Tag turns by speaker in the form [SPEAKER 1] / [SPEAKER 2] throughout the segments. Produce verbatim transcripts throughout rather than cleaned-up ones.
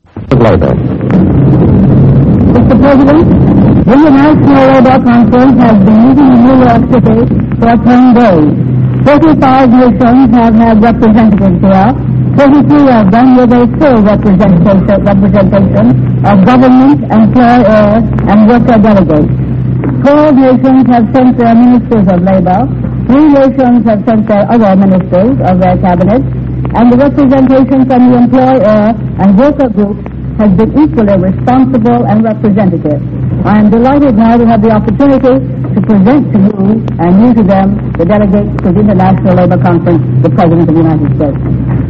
[SPEAKER 1] Labour.
[SPEAKER 2] Mister President, the National Labour Conference has been meeting in New York City for ten days. thirty-five nations have had representatives here. thirty-three of them with a full representation, representation of government, employer, and worker delegates. Twelve nations have sent their ministers of labor. Three nations have sent their other ministers of their cabinets. And the representation from the employer and worker groups has been equally responsible and representative. I am delighted now to have the opportunity to present to you and you to them the delegates to the International Labour Conference, the President of the United States.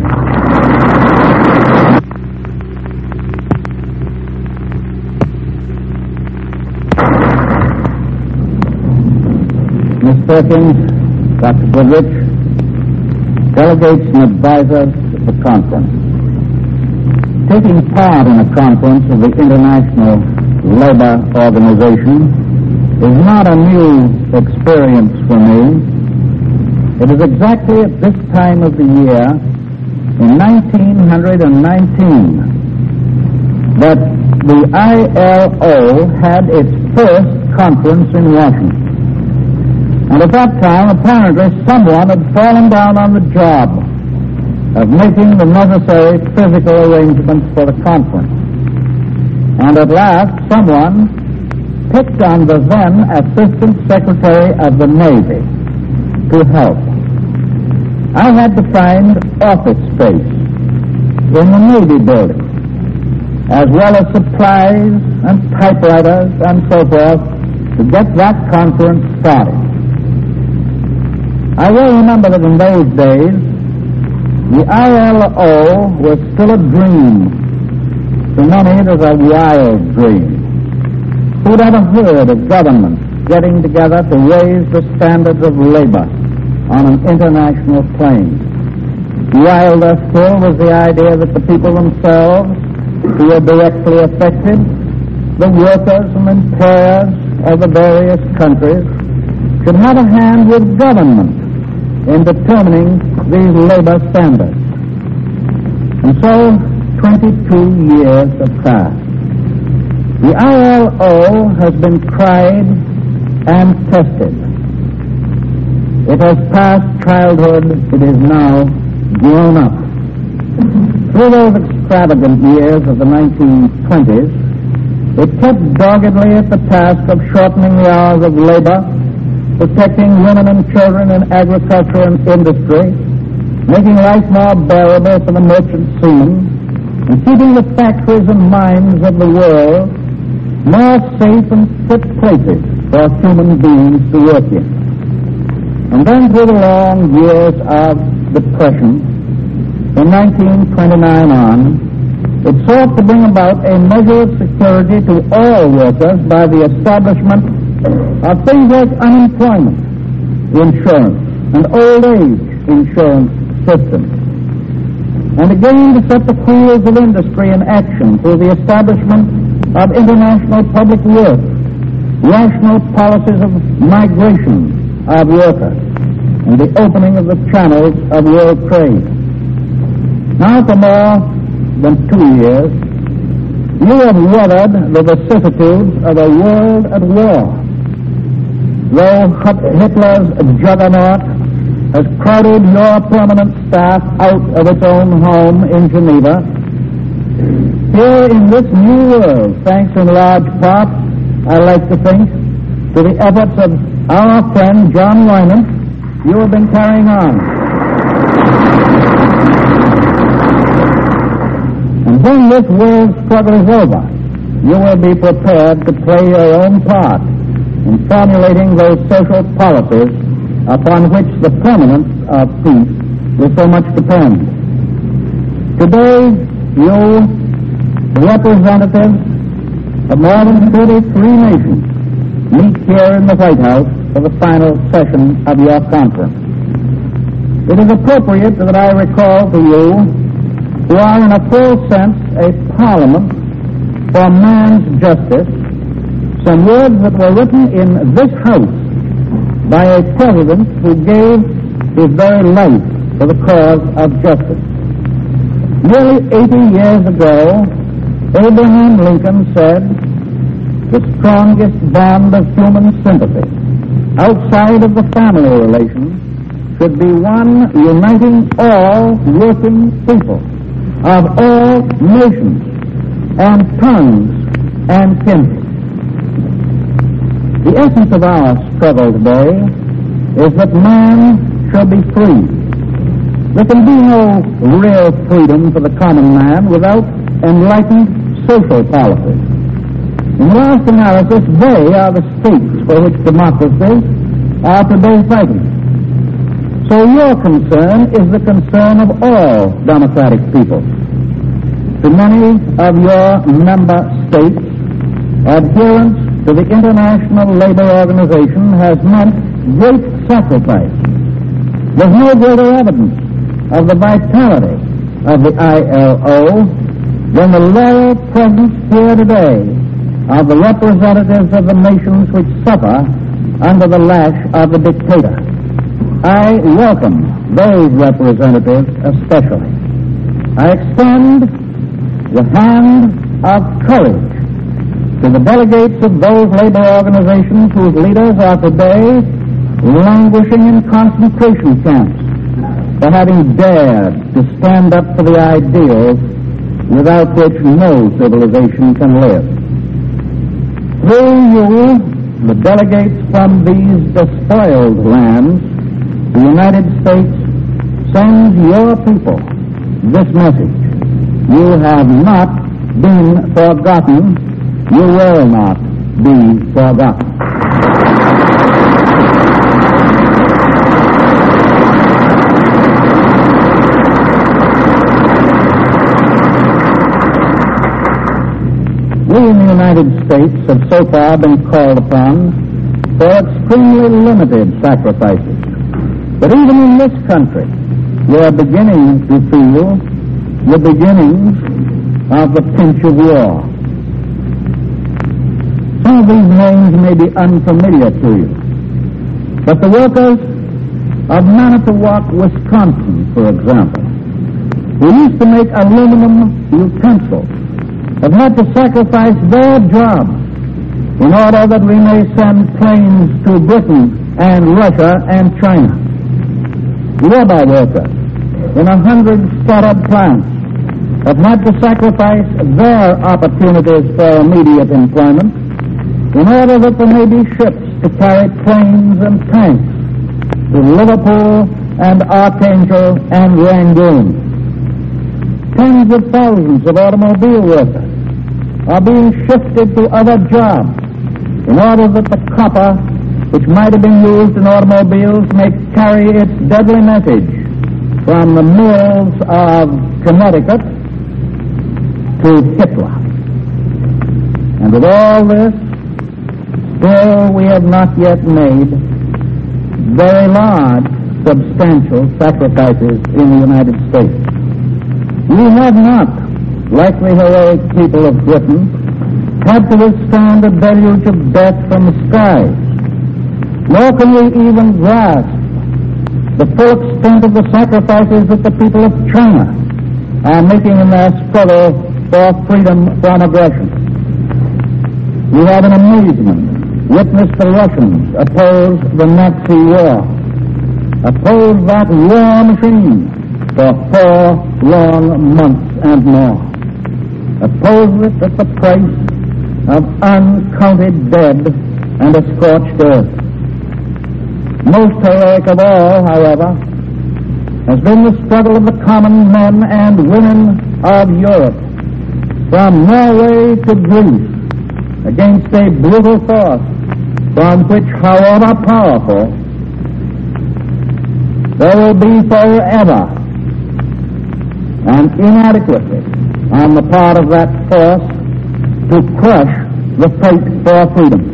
[SPEAKER 3] Miz Perkins, Doctor Goodrich, delegates and advisors of the conference. Taking part in a conference of the International Labour Organization is not a new experience for me. It is exactly at this time of the year, in nineteen nineteen, that the I L O had its first conference in Washington. And at that time, apparently, someone had fallen down on the job of making the necessary physical arrangements for the conference. And at last, someone picked on the then Assistant Secretary of the Navy to help. I had to find office space in the Navy building, as well as supplies and typewriters and so forth, to get that conference started. I will remember that in those days, the I L O was still a dream. To many, it was a wild dream. Who'd ever heard of governments getting together to raise the standards of labor on an international plane? Wilder still was the idea that the people themselves, who were directly affected, the workers and employers of the various countries, should have a hand with government in determining these labor standards. And so, twenty-two years have passed. The I L O has been tried and tested. It has passed childhood. It is now grown up. Through those extravagant years of the nineteen twenties, it kept doggedly at the task of shortening the hours of labor, protecting women and children in agriculture and industry, making life more bearable for the merchant seamen, and keeping the factories and mines of the world more safe and fit places for human beings to work in. And then through the long years of depression, from nineteen twenty-nine on, it sought to bring about a measure of security to all workers by the establishment of things like unemployment insurance and old age insurance systems. And again to set the wheels of industry in action through the establishment of international public work, rational policies of migration of workers, and the opening of the channels of world trade. Now for more than two years, you have weathered the vicissitudes of a world at war. Though Hitler's juggernaut has crowded your permanent staff out of its own home in Geneva, here in this new world, thanks in large part, I like to think, to the efforts of our friend John Wyman, you have been carrying on. And when this world struggle is over, you will be prepared to play your own part in formulating those social policies upon which the permanence of peace will so much depend. Today, you, representatives of more than thirty-three nations, meet here in the White House for the final session of your conference. It is appropriate that I recall to you, who are in a full sense a parliament for man's justice, some words that were written in this House by a president who gave his very life for the cause of justice. Nearly eighty years ago, Abraham Lincoln said, the strongest bond of human sympathy outside of the family relation should be one uniting all working people of all nations and tongues and kindred. The essence of our struggle today is that man shall be free. There can be no real freedom for the common man without enlightened social policy. In the last analysis, they are the states for which democracies are today fighting. So your concern is the concern of all democratic people. To many of your member states, adherence to the International Labor Organization has meant great sacrifice. There's no greater evidence of the vitality of the I L O than the loyal presence here today of the representatives of the nations which suffer under the lash of the dictator. I welcome those representatives especially. I extend the hand of courage to the delegates of those labor organizations whose leaders are today languishing in concentration camps for having dared to stand up for the ideals without which no civilization can live. Through you, the delegates from these despoiled lands, the United States sends your people this message. You have not been forgotten. You will not be forgotten. We in the United States have so far been called upon for extremely limited sacrifices. But even in this country, we are beginning to feel the beginnings of the pinch of war. Some of these names may be unfamiliar to you, but the workers of Manitowoc, Wisconsin, for example, who used to make aluminum utensils, have had to sacrifice their jobs in order that we may send planes to Britain and Russia and China. Rubber workers in a hundred scattered plants have had to sacrifice their opportunities for immediate employment in order that there may be ships to carry planes and tanks to Liverpool and Archangel and Rangoon. Tens of thousands of automobile workers are being shifted to other jobs in order that the copper which might have been used in automobiles may carry its deadly message from the mills of Connecticut to Hitler. And with all this, still we have not yet made very large, substantial sacrifices in the United States. We have not, like the heroic people of Britain, had to withstand a deluge of death from the skies, nor can we even grasp the full extent of the sacrifices that the people of China are making in their struggle for freedom from aggression. We have in amazement witnessed the Russians oppose the Nazi war, oppose that war machine for four long months and more, oppose it at the price of uncounted dead and a scorched earth. Most heroic of all, however, has been the struggle of the common men and women of Europe, from Norway to Greece, against a brutal force from which, however powerful, there will be forever an inadequacy on the part of that force to crush the fight for freedom.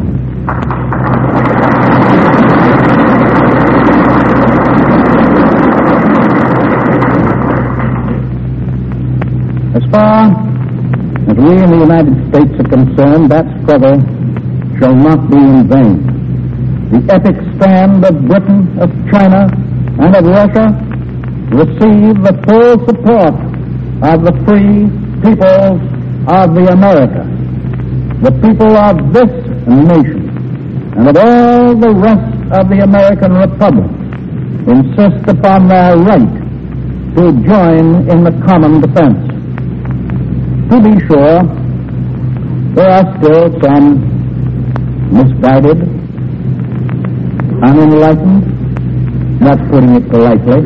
[SPEAKER 3] As far as we in the United States are concerned, that struggle shall not be in vain. The epic stand of Britain, of China, and of Russia receive the full support of the free peoples of the America, the people of this nation, and of all the rest of the American Republic insist upon their right to join in the common defense. To be sure, there are still some misguided, unenlightened, not putting it politely,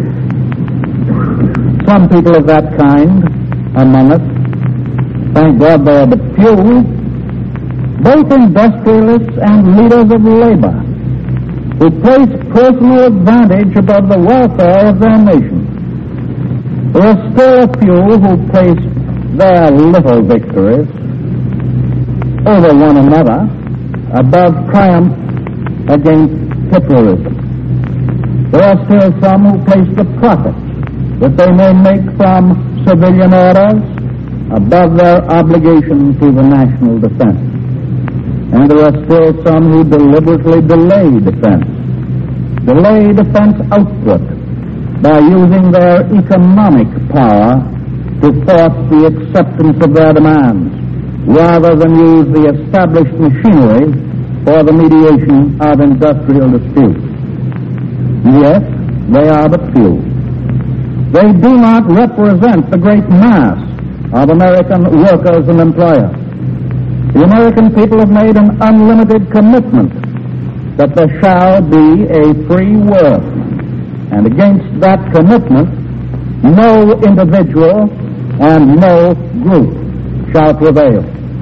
[SPEAKER 3] some people of that kind among us. Thank God they are but few, both industrialists and leaders of labor, who place personal advantage above the welfare of their nation. There are still a few who place their little victories over one another above triumph against Hitlerism. There are still some who place the profits that they may make from civilian orders above their obligation to the national defense. And there are still some who deliberately delay defense, delay defense output by using their economic power to force the acceptance of their demands, rather than use the established machinery for the mediation of industrial disputes. Yes, they are but few. They do not represent the great mass of American workers and employers. The American people have made an unlimited commitment that there shall be a free world, and against that commitment, no individual and no group shall prevail.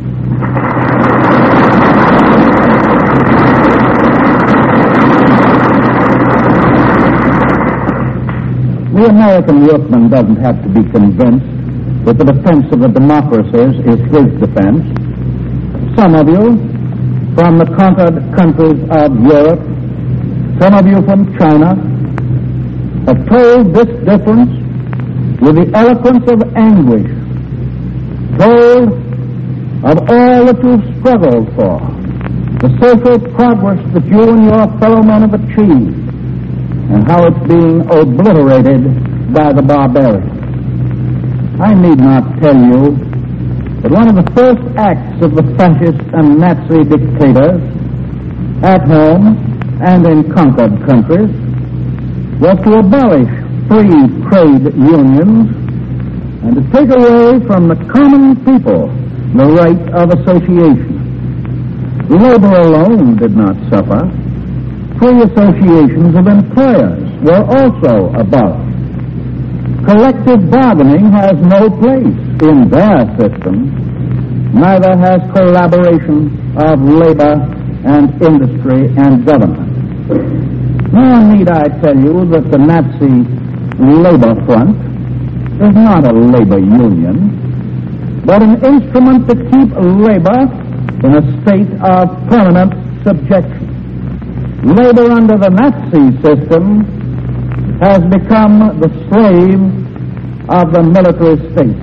[SPEAKER 3] The American workman doesn't have to be convinced that the defense of the democracies is his defense. Some of you from the conquered countries of Europe, some of you from China, have told this difference with the eloquence of anguish, told of all that you've struggled for, the social progress that you and your fellow men have achieved, and how it's being obliterated by the barbarians. I need not tell you that one of the first acts of the fascist and Nazi dictators at home and in conquered countries was to abolish free trade unions and to take away from the common people the right of association. Labor alone did not suffer. Free associations of employers were also abolished. Collective bargaining has no place in their system, neither has collaboration of labor and industry and government. Nor need I tell you that the Nazi Labor Front is not a labor union, but an instrument to keep labor in a state of permanent subjection. Labor under the Nazi system has become the slave of the military state.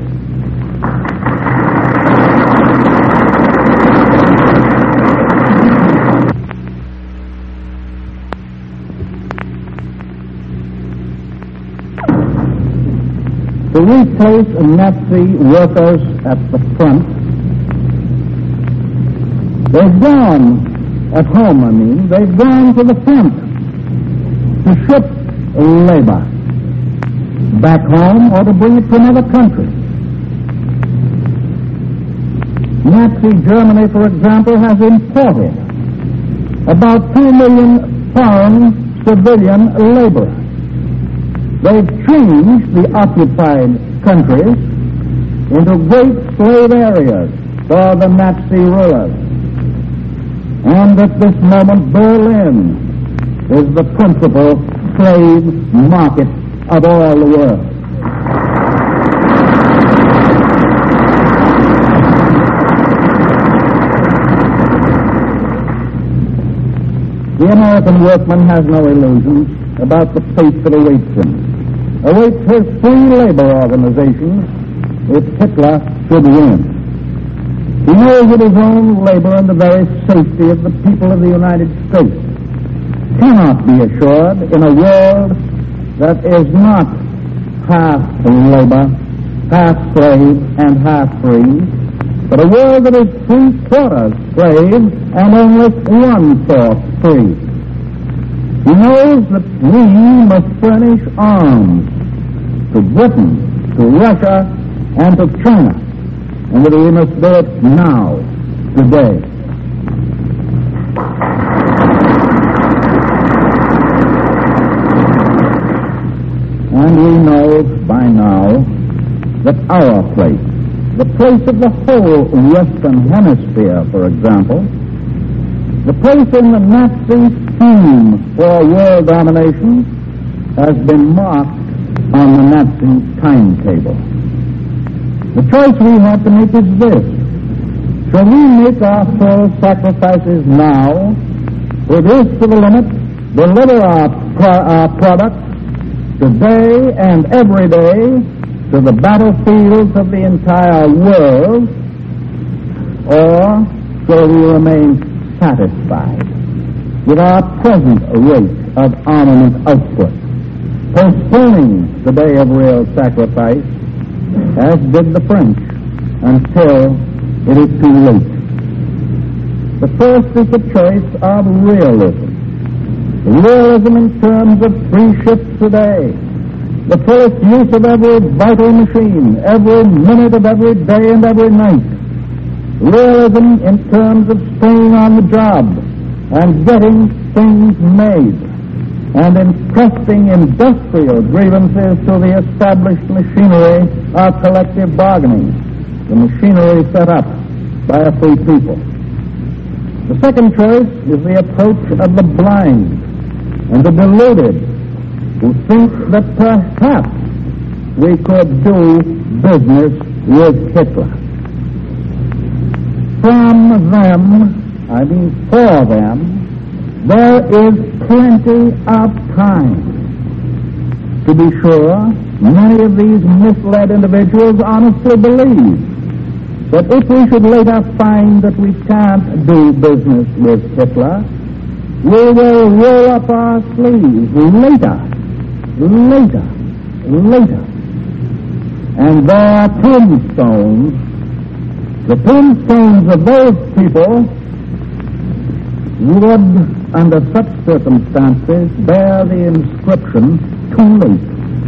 [SPEAKER 3] To replace Nazi workers at the front, they've gone, at home I mean, they've gone to the front to ship labor back home or to bring it to another country. Nazi Germany, for example, has imported about two million foreign civilian laborers. They've changed the occupied countries into great slave areas for the Nazi rulers. And at this moment, Berlin is the principal slave market of all the world. The American workman has no illusions about the fate that awaits him, awaits his free labor organizations if Hitler should win. He knows that his own labor and the very safety of the people of the United States cannot be assured in a world that is not half labor, half slave, and half free, but a world that is three-quarters slave and only one-fourth free. He knows that we must furnish arms to Britain, to Russia, and to China, and that we must do it now, today. And we know by now that our place, the place of the whole Western Hemisphere, for example, the place in the Nazi scheme for world domination has been marked on the Nazi timetable. The choice we have to make is this. Shall we make our full sacrifices now, reduce to the limit, deliver our, pro- our products today and every day to the battlefields of the entire world, or shall we remain satisfied with our present rate of armament output, postponing the day of real sacrifice, as did the French, until it is too late? The first is the choice of realism. Realism in terms of free ships today, the fullest use of every vital machine, every minute of every day and every night. Realism in terms of staying on the job and getting things made, and entrusting industrial grievances to the established machinery of collective bargaining, the machinery set up by a free people. The second choice is the approach of the blind and the deluded, who think that perhaps we could do business with Hitler. From them, I mean for them, there is plenty of time. To be sure, many of these misled individuals honestly believe that if we should later find that we can't do business with Hitler, we will roll up our sleeves later, later, later. And there are tombstones, the tombstones of those people would, under such circumstances, bear the inscription, too late.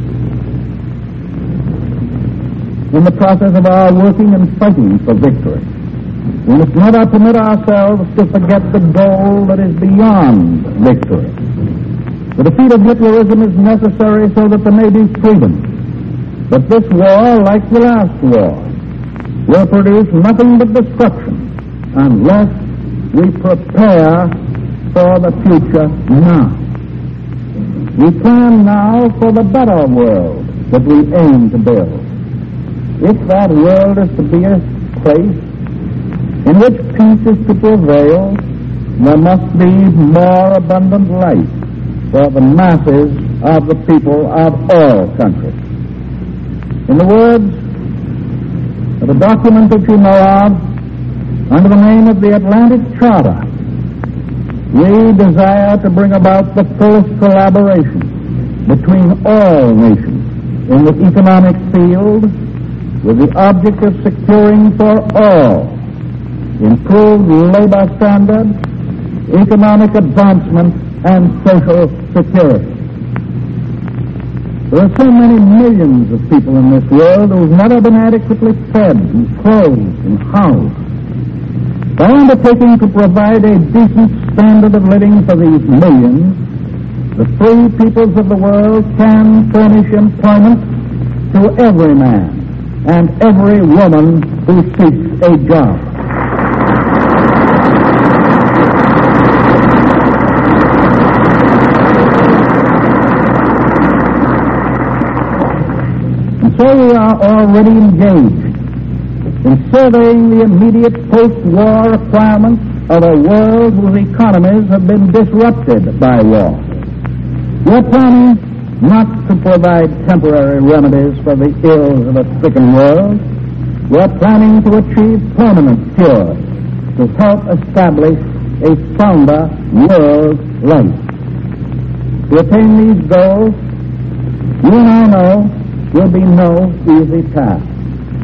[SPEAKER 3] In the process of our working and fighting for victory, we must never permit ourselves to forget the goal that is beyond victory. The defeat of Hitlerism is necessary so that there may be freedom. But this war, like the last war, will produce nothing but destruction unless we prepare for the future now. We plan now for the better world that we aim to build. If that world is to be a place in which peace is to prevail, there must be more abundant life for the masses of the people of all countries. In the words of a document that you know of, under the name of the Atlantic Charter, we desire to bring about the fullest collaboration between all nations in the economic field with the object of securing for all improved labor standards, economic advancement, and social security. There are so many millions of people in this world who have never been adequately fed and clothed and housed. By undertaking to provide a decent standard of living for these millions, the free peoples of the world can furnish employment to every man and every woman who seeks a job. And so we are already engaged in surveying the immediate post-war requirements of a world whose economies have been disrupted by war. We're planning not to provide temporary remedies for the ills of a stricken world. We're planning to achieve permanent cures to help establish a sounder world life. To attain these goals, you and I know, will be no easy task.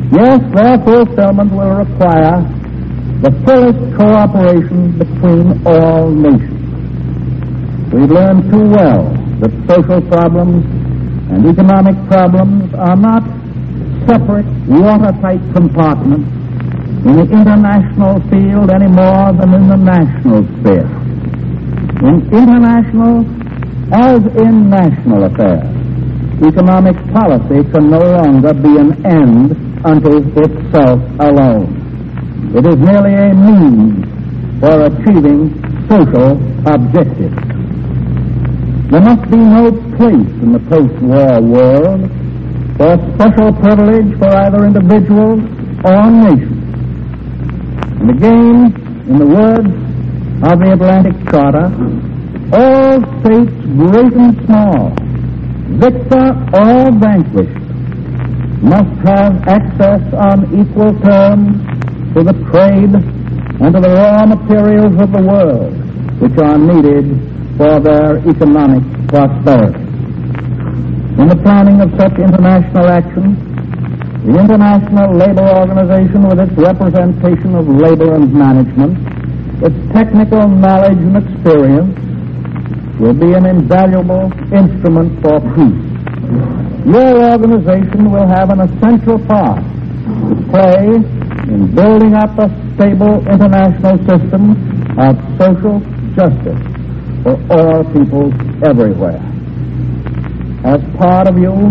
[SPEAKER 3] Yes, their fulfillment will require the fullest cooperation between all nations. We've learned too well that social problems and economic problems are not separate, watertight compartments in the international field any more than in the national sphere. In international, as in national affairs, economic policy can no longer be an end unto itself alone. It is merely a means for achieving social objectives. There must be no place in the post-war world for special privilege for either individuals or nations. And again, in the words of the Atlantic Charter, all states, great and small, victor or vanquished, must have access on equal terms to the trade and to the raw materials of the world which are needed for their economic prosperity. In the planning of such international action, the International Labor Organization, with its representation of labor and management, its technical knowledge and experience, will be an invaluable instrument for peace. Your organization will have an essential part to play in building up a stable international system of social justice for all peoples everywhere. As part of you,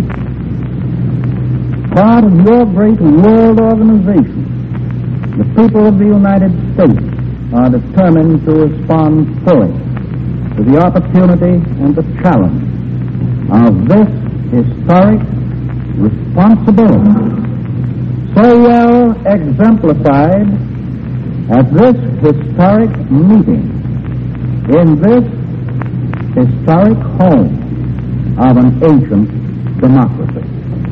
[SPEAKER 3] part of your great world organization, the people of the United States are determined to respond fully to the opportunity and the challenge of this historic responsibility, so well exemplified at this historic meeting, in this historic home of an ancient democracy.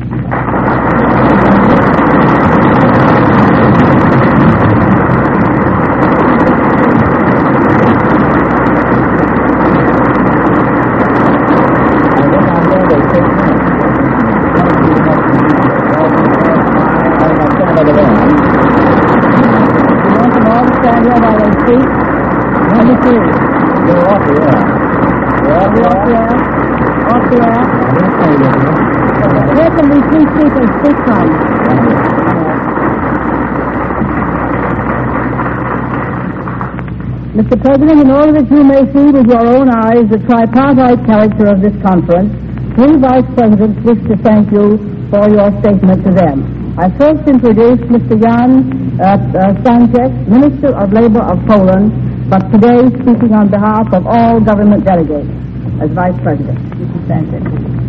[SPEAKER 2] Mister President, in order that you may see with your own eyes the tripartite character of this conference, three vice presidents wish to thank you for your statement to them. I first introduce Mister Jan uh, uh, Sanchez, Minister of Labor of Poland, but today speaking on behalf of all government delegates as vice president. Mister Sanchez.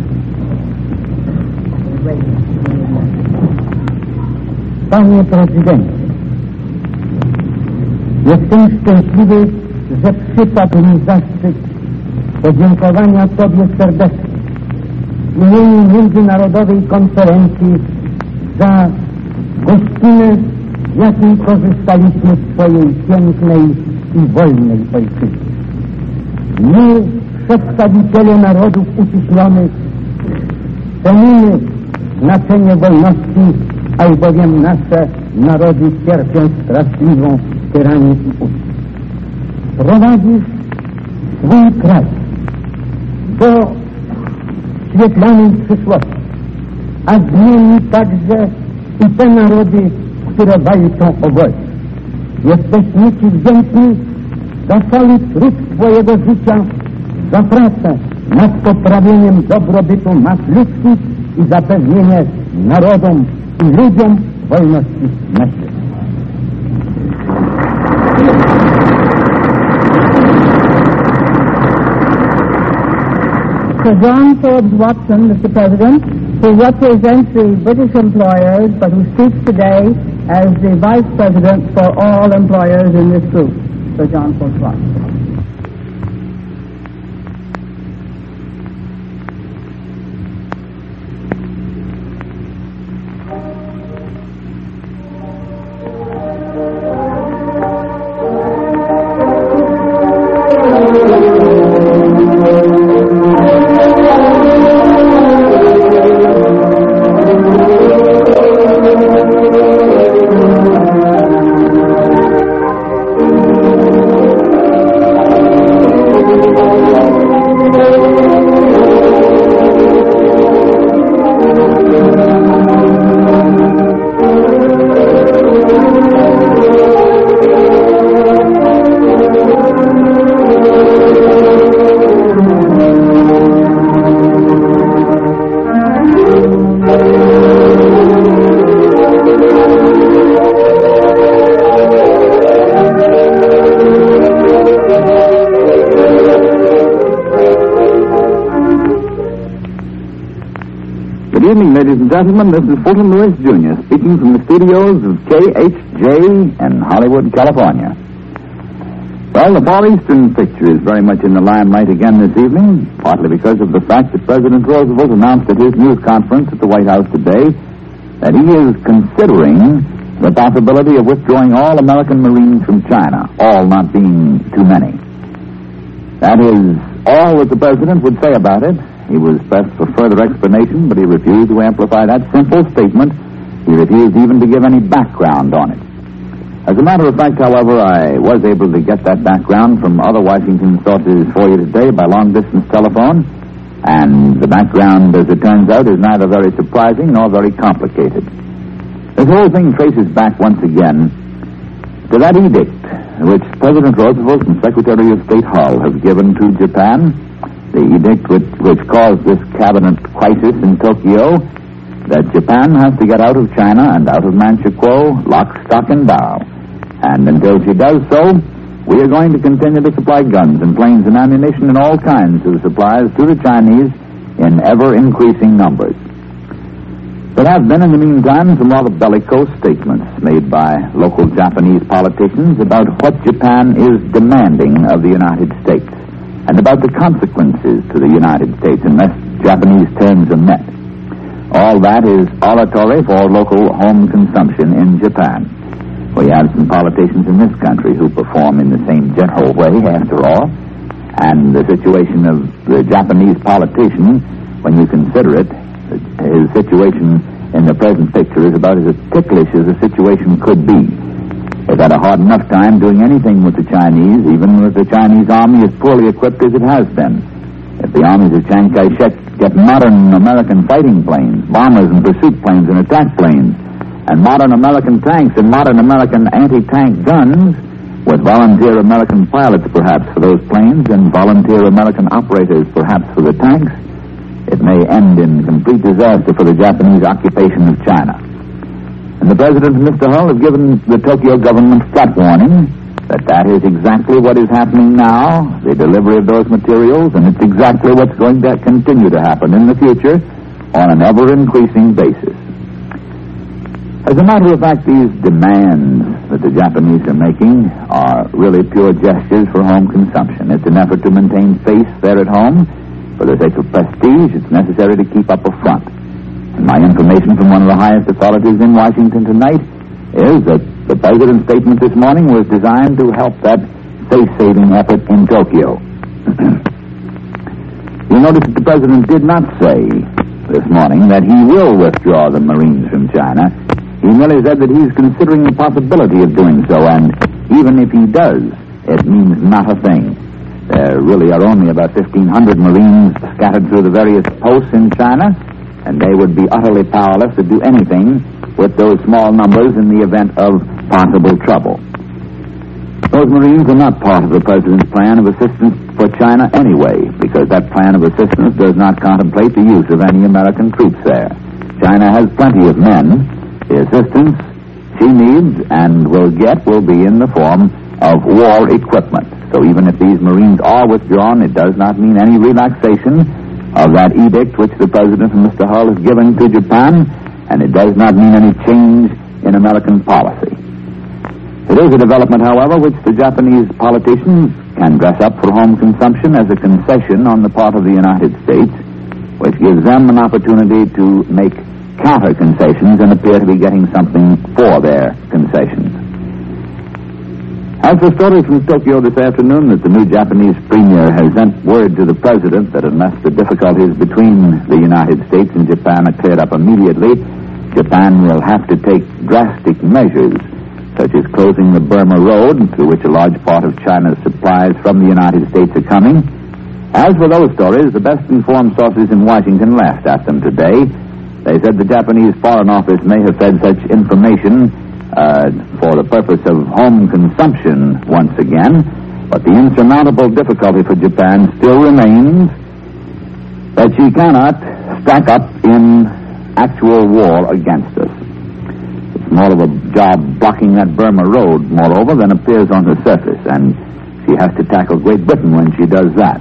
[SPEAKER 3] Panie prezydencie, jestem szczęśliwy, że przypadł mi zaszczyt podziękowania Tobie serdecznie w imieniu Międzynarodowej Konferencji za gościnę, z jakiej korzystaliśmy w Twojej pięknej i wolnej ojczyźnie. My, przedstawiciele narodów uciśnionych, cenimy znaczenie wolności, albowiem nasze narody cierpią straszliwą tyranię i ucisk. Prowadzisz swój kraj do świetlanej przyszłości, a zmieni także i te narody, które walczą o wolność. Jesteśmy Ci wdzięczni za cały trud Twojego życia, za pracę nad poprawieniem dobrobytu mas ludzkich i zapewnienie narodom i ludziom wolności na świecie.
[SPEAKER 2] Sir John Forbes Watson, Mister President, who represents the British employers, but who speaks today as the Vice President for all employers in this group. Sir John Forbes Watson.
[SPEAKER 1] and gentlemen, this is Fulton Lewis, Junior speaking from the studios of K H J in Hollywood, California. Well, the Far Eastern picture is very much in the limelight again this evening, partly because of the fact that President Roosevelt announced at his news conference at the White House today that he is considering the possibility of withdrawing all American Marines from China, all not being too many. That is all that the President would say about it. He was pressed for further explanation, but he refused to amplify that simple statement. He refused even to give any background on it. As a matter of fact, however, I was able to get that background from other Washington sources for you today by long-distance telephone, and the background, as it turns out, is neither very surprising nor very complicated. This whole thing traces back once again to that edict which President Roosevelt and Secretary of State Hull have given to Japan, the edict which, which caused this cabinet crisis in Tokyo, that Japan has to get out of China and out of Manchukuo, lock, stock, and barrel. And until she does so, we are going to continue to supply guns and planes and ammunition and all kinds of supplies to the Chinese in ever-increasing numbers. There have been, in the meantime, some rather bellicose statements made by local Japanese politicians about what Japan is demanding of the United States and about the consequences to the United States unless Japanese terms are met. All that is oratory for local home consumption in Japan. We have some politicians in this country who perform in the same general way, after all, and the situation of the Japanese politician, when you consider it, his situation in the present picture is about as ticklish as a situation could be. They've had a hard enough time doing anything with the Chinese, even if the Chinese army is poorly equipped as it has been. If the armies of Chiang Kai-shek get modern American fighting planes, bombers and pursuit planes and attack planes, and modern American tanks and modern American anti-tank guns, with volunteer American pilots perhaps for those planes and volunteer American operators perhaps for the tanks, it may end in complete disaster for the Japanese occupation of China. And the President and Mister Hull have given the Tokyo government flat warning that that is exactly what is happening now, the delivery of those materials, and it's exactly what's going to continue to happen in the future on an ever-increasing basis. As a matter of fact, these demands that the Japanese are making are really pure gestures for home consumption. It's an effort to maintain face there at home. For the sake of prestige, it's necessary to keep up a front. And my information from one of the highest authorities in Washington tonight is that the President's statement this morning was designed to help that face-saving effort in Tokyo. You'll notice that the President did not say this morning that he will withdraw the Marines from China. He merely said that he's considering the possibility of doing so, and even if he does, it means not a thing. There really are only about fifteen hundred Marines scattered through the various posts in China, and they would be utterly powerless to do anything with those small numbers in the event of possible trouble. Those Marines are not part of the President's plan of assistance for China anyway, because that plan of assistance does not contemplate the use of any American troops there. China has plenty of men. The assistance she needs and will get will be in the form of war equipment. So even if these Marines are withdrawn, it does not mean any relaxation of that edict which the President and Mister Hull has given to Japan, and it does not mean any change in American policy. It is a development, however, which the Japanese politicians can dress up for home consumption as a concession on the part of the United States, which gives them an opportunity to make counter-concessions and appear to be getting something for their concessions. As the story from Tokyo this afternoon that the new Japanese premier has sent word to the President that unless the difficulties between the United States and Japan are cleared up immediately, Japan will have to take drastic measures, such as closing the Burma Road, through which a large part of China's supplies from the United States are coming. As for those stories, the best-informed sources in Washington laughed at them today. They said the Japanese Foreign Office may have fed such information Uh, for the purpose of home consumption once again, but the insurmountable difficulty for Japan still remains that she cannot stack up in actual war against us. It's more of a job blocking that Burma Road, moreover, than appears on the surface, and she has to tackle Great Britain when she does that.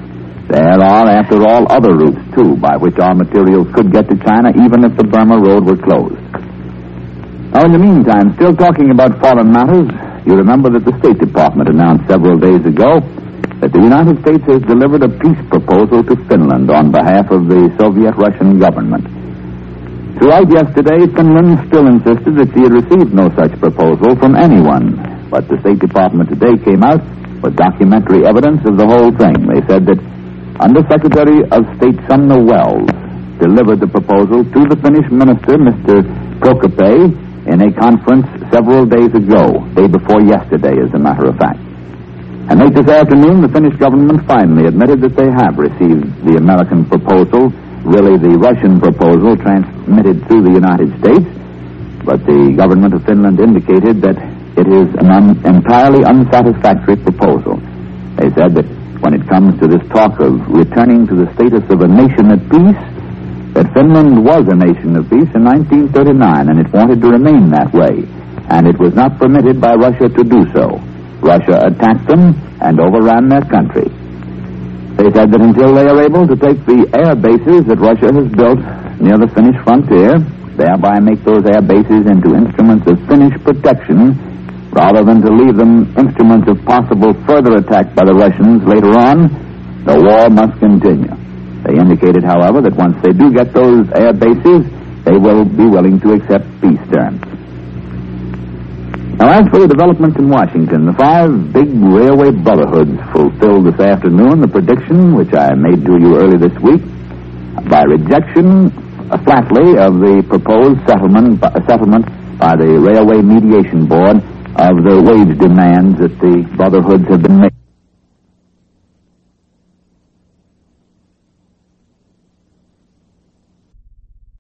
[SPEAKER 1] There are, after all, other routes, too, by which our materials could get to China, even if the Burma Road were closed. Now, in the meantime, still talking about foreign matters, you remember that the State Department announced several days ago that the United States has delivered a peace proposal to Finland on behalf of the Soviet-Russian government. Throughout yesterday, Finland still insisted that she had received no such proposal from anyone. But the State Department today came out with documentary evidence of the whole thing. They said that Undersecretary of State Sumner Welles delivered the proposal to the Finnish minister, Mister Prokope, in a conference several days ago, day before yesterday, as a matter of fact. And late this afternoon, the Finnish government finally admitted that they have received the American proposal, really the Russian proposal, transmitted through the United States. But the government of Finland indicated that it is an un- entirely unsatisfactory proposal. They said that when it comes to this talk of returning to the status of a nation at peace, that Finland was a nation of peace in nineteen thirty-nine, and it wanted to remain that way. And it was not permitted by Russia to do so. Russia attacked them and overran their country. They said that until they are able to take the air bases that Russia has built near the Finnish frontier, thereby make those air bases into instruments of Finnish protection, rather than to leave them instruments of possible further attack by the Russians later on, the war must continue. They indicated, however, that once they do get those air bases, they will be willing to accept peace terms. Now, as for the developments in Washington, the five big railway brotherhoods fulfilled this afternoon the prediction which I made to you early this week by rejection uh, flatly of the proposed settlement, uh, settlement by the Railway Mediation Board of the wage demands that the brotherhoods have been making.